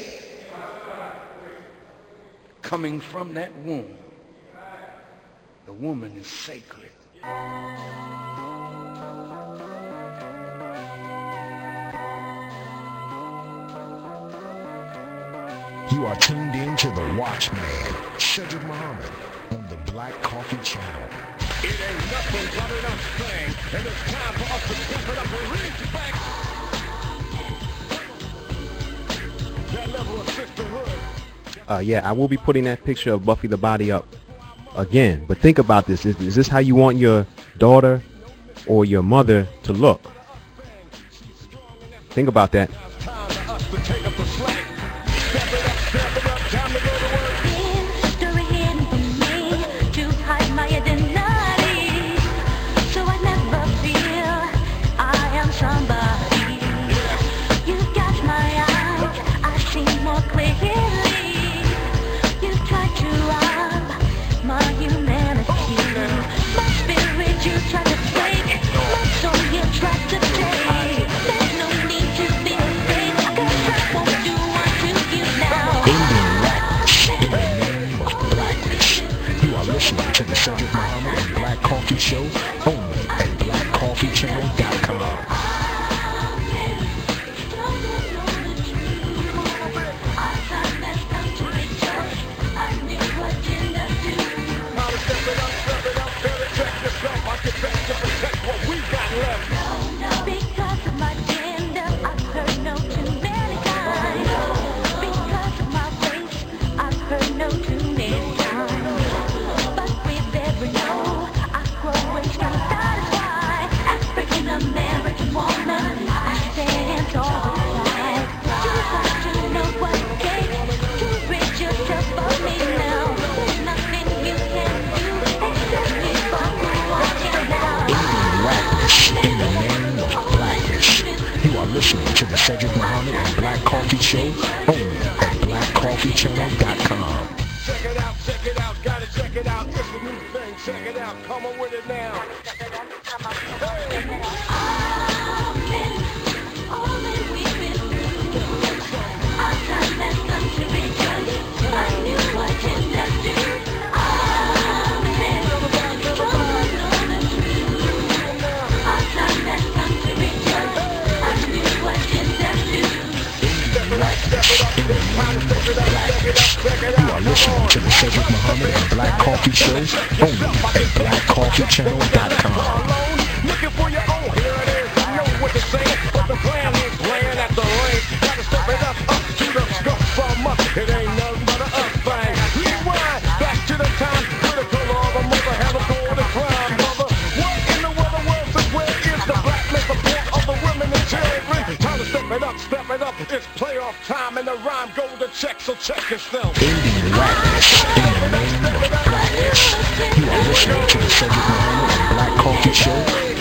coming from that womb. The woman is sacred. You are tuned in to The Watchman, Cedric Muhammad, on the Black Coffee Channel. It ain't nothing but enough thing, and it's time for us to step it up and reach back. That level of sisterhood. Uh, yeah, I will be putting that picture of Buffy the Body up again. But think about this. Is, is this how you want your daughter or your mother to look? Think about that. Time for us to take up the slack. Step it up, step it up, time to go to work. Story hidden from me to hide my identity, so I never feel I am somebody. You got my eyes, I see more clearly. You try to rob my humanity, my spirit you try to break, my soul you try to take. There's no need to be afraid, 'cause I won't do unto you now. You are listening to the Cedric Muhammad and Black Coffee Show only at black coffee channel dot com. Because of my gender, I've heard no too many times. Because of my race, I've heard no too many times. But with every no, I grow and still satisfied. African American woman, I stand tall beside. You got to know what it takes to rid yourself of me now. There's nothing you can do except live for who I am now. In the name of blackness, you are listening to the Cedric Muhammad and Black Coffee Show only at black coffee channel dot com. Check it out, check it out, gotta check it out. It's a new thing, check it out, come on with it now. You are listening to the Cedric Muhammad and Black Coffee Show only at black coffee channel dot com. Looking for your own, here it is, I know what to say, but the plan ain't playing at the range. Gotta step it up, up to the scope from us. It ain't nothing but a up thing. Rewind, back to the time, critical of a mother, have a goal to climb, mother. What in the world, the world is where is the blackness, the support of the women and children? Time to step it up, step it up, it's playoff time and the rhyme go to check, so check yourself. Ending blackness in the name of blackness. You are listening to the Cedric Muhammad and Black Coffee Show